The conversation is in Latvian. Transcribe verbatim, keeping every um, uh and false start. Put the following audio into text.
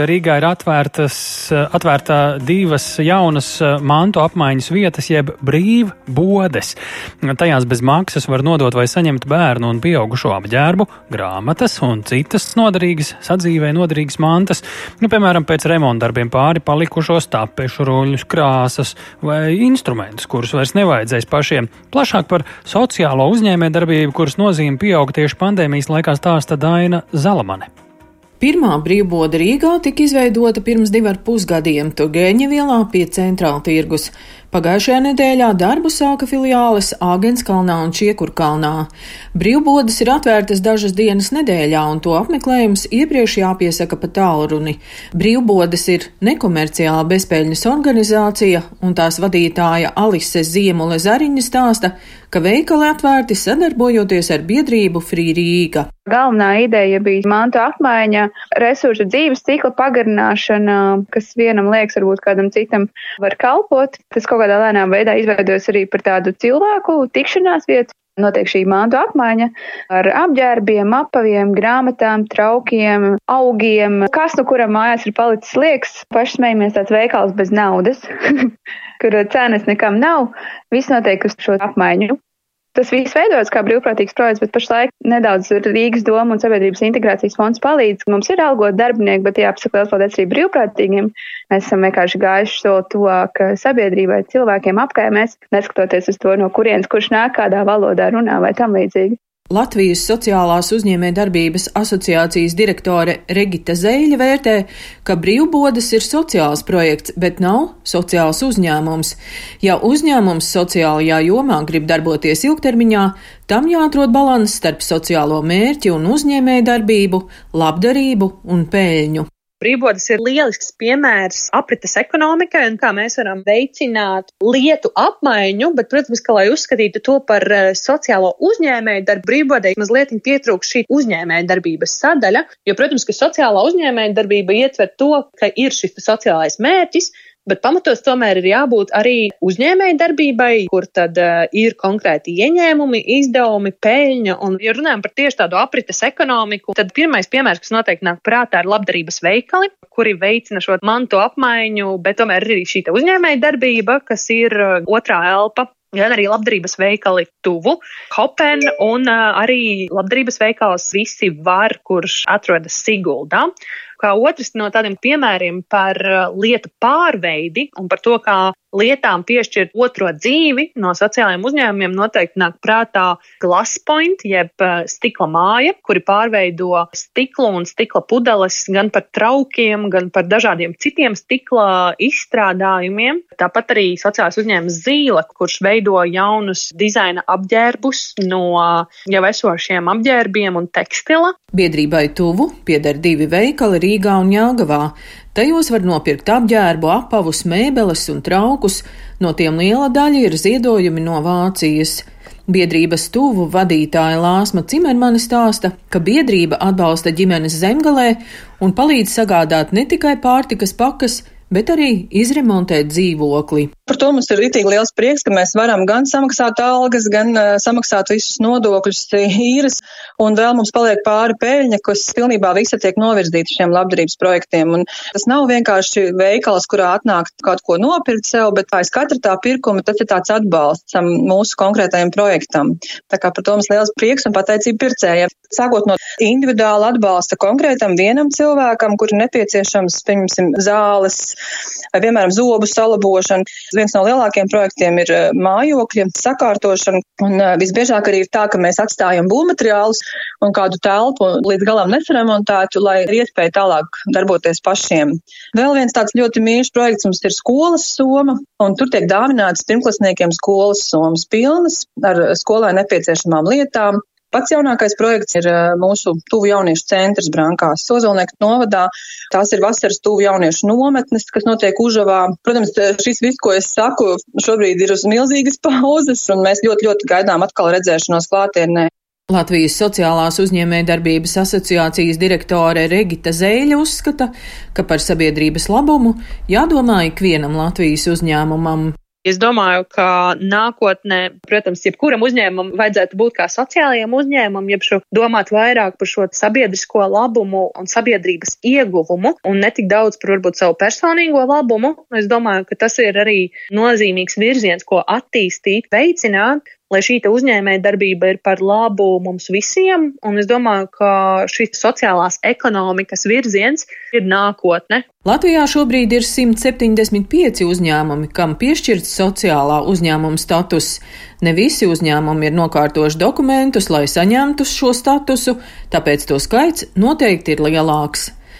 Rīgā ir atvērtas, atvērtā divas jaunas mantu apmaiņas vietas, jeb brīvbodes. Tajās bez maksas var nodot vai saņemt bērnu un pieaugušo apģērbu, grāmatas un citas noderīgas, sadzīvē noderīgas mantas, nu, piemēram, pēc remontdarbiem pāri palikušos tapešu ruļļus, krāsas vai instrumentus, kurus vairs nevajadzēs pašiem. Plašāk par sociālo uzņēmējdarbību, kuras nozīme pieauga tieši pandēmijas laikā, stāsta Daina Zalamane. Pirmā brīvbode Rīgā tika izveidota pirms divi ar pus gadiem Turgeņa ielā pie Centrāla tirgus. Pagājušajā nedēļā darbu sāka filiāles Āgenskalnā un Čiekurkalnā. Brīvbodes ir atvērtas dažas dienas nedēļā, un to apmeklējums iepriekš jāpiesaka pa tālruni. Brīvbodes ir nekomerciāla bezpeļņas organizācija, un tās vadītāja Alise Ziemule Zariņa stāsta, ka veikali atvērti sadarbojoties ar biedrību Free Rīga. Galvenā ideja bija mantu apmaiņa, resursu dzīves cikla pagarināšana, kas vienam liekas, varbūt kādam citam var kalpot. Tas kaut kādā lēnā veidā izveidojas arī par tādu cilvēku tikšanās vietu. Notiek šī mantu apmaiņa ar apģērbiem, apaviem, grāmatām, traukiem, augiem. Kas no kuram mājās ir palicis liekas, paši smējamies tāds veikals bez naudas, kur cenas nekam nav. Viss notiek uz šo apmaiņu. Tas viss veidojas kā brīvprātīgs projekts, bet pašlaik nedaudz Rīgas doma un sabiedrības integrācijas fonds palīdz. Mums ir algot darbinieki, bet jāapsaka liels paldies arī brīvprātīgiem. Mēs esam vienkārši gājuši soli tuvāk sabiedrībai, cilvēkiem apkaimēs, neskatoties uz to, no kurienes kurš nāk, kādā valodā runā vai tam līdzīgi. Latvijas sociālās uzņēmējdarbības asociācijas direktore Regita Zeļa vērtē, ka brīvbodes ir sociāls projekts, bet nav sociāls uzņēmums. Ja uzņēmums sociālajā jomā grib darboties ilgtermiņā, tam jāatrod balanss starp sociālo mērķi un uzņēmējdarbību, labdarību un peļņu. Brīvbodes ir lielisks piemērs aprites ekonomikai un kā mēs varam veicināt lietu apmaiņu, bet, protams, ka, lai uzskatītu to par sociālo uzņēmēju darbu, brīvbodei mazliet pietrūkst šī uzņēmēja darbības sadaļa, jo, protams, ka sociālā uzņēmēja darbība ietver to, ka ir šis sociālais mērķis, bet pamatos tomēr ir jābūt arī uzņēmēja darbībai, kur tad uh, ir konkrēti ieņēmumi, izdevumi, peļņa. Un, ja runājam par tieši tādu aprites ekonomiku, tad pirmais piemērs, kas noteikti nāk prātā, ir labdarības veikali, kuri veicina šo mantu apmaiņu, bet tomēr ir arī šī uzņēmēja darbība, kas ir uh, otrā elpa. Gan arī labdarības veikali tuvu, Hopen un uh, arī labdarības veikals Visi var, kurš atrodas Siguldā. Kā otrs no tādiem piemēriem par uh, lietu pārveidi un par to, kā lietām piešķirt otro dzīvi no sociālajiem uzņēmumiem, noteikti nāk prātā Glasspoint, jeb uh, stikla māja, kuri pārveido stiklu un stikla pudeles gan par traukiem, gan par dažādiem citiem stikla izstrādājumiem. Tāpat arī sociālais uzņēmums Zīle, kurš veido jaunus dizaina apģērbus no jau esošiem apģērbiem un tekstila. Biedrībai tuvu pieder divi veikali Rīgā un Jelgavā. Tajos var nopirkt apģērbu, apavus, mēbeles un traukus, no tiem liela daļa ir ziedojumi no Vācijas. Biedrības tuvu vadītāja Lāsma Cimermane stāsta, ka biedrība atbalsta ģimenes Zemgalē un palīdz sagādāt ne tikai pārtikas pakas, bet arī izremontēt dzīvokli. Par to mums ir ritīgi liels prieks, ka mēs varam gan samaksāt algas, gan uh, samaksāt visus nodokļus, īres, un vēl mums paliek pāri peļņa, kas pilnībā visa tiek novirzīta šiem labdarības projektiem. Un tas nav vienkārši veikals, kurā atnāk kaut ko nopirkt sev, bet aiz katra tā pirkuma tas ir tāds atbalsts mūsu konkrētajam projektam. Tā kā par to mums liels prieks un pateicība pircējiem. Sākot no individuāla atbalsta konkrētam vienam cilvēkam, kur ir nepieciešams, pieņemsim, zāles, vai, piemēram, zobu salabošana. Viens no lielākiem projektiem ir mājokļa sakārtošana, un visbiežāk arī ir tā, ka mēs atstājam būvmateriālus un kādu telpu līdz galam nesaremontētu, lai ir iespēja tālāk darboties pašiem. Vēl viens tāds ļoti mīļš projekts mums ir skolas soma, un tur tiek dāvināts pirmklasniekiem skolas somas pilnas ar skolai nepieciešamām lietām. Pats jaunākais projekts ir mūsu tuvu jauniešu centrs Brankās, Ozolnieku novadā. Tās ir vasaras tuvu jauniešu nometnes, kas notiek Užavā. Protams, šis viss, ko es saku, šobrīd ir uz milzīgas pauzes, un mēs ļoti, ļoti gaidām atkal redzēšanos klātienē. Latvijas sociālās uzņēmējdarbības asociācijas direktore Regita Zeļa uzskata, ka par sabiedrības labumu jādomā ikvienam Latvijas uzņēmumam. Es domāju, ka nākotnē, protams, jebkuram uzņēmumam vajadzētu būt kā sociālajiem uzņēmumam, jeb šo domāt vairāk par šo sabiedrisko labumu un sabiedrības ieguvumu un ne tik daudz par varbūt savu personīgo labumu. Es domāju, ka tas ir arī nozīmīgs virziens, ko attīstīt, veicināt, lai šī uzņēmēja darbība ir par labu mums visiem, un es domāju, ka šis sociālās ekonomikas virziens ir nākotne. Latvijā šobrīd ir simt septiņdesmit pieci uzņēmumi, kam piešķirts sociālā uzņēmuma status. Ne visi uzņēmumi ir nokārtojuši dokumentus, lai saņemtu šo statusu, tāpēc to skaits noteikti ir lielāks.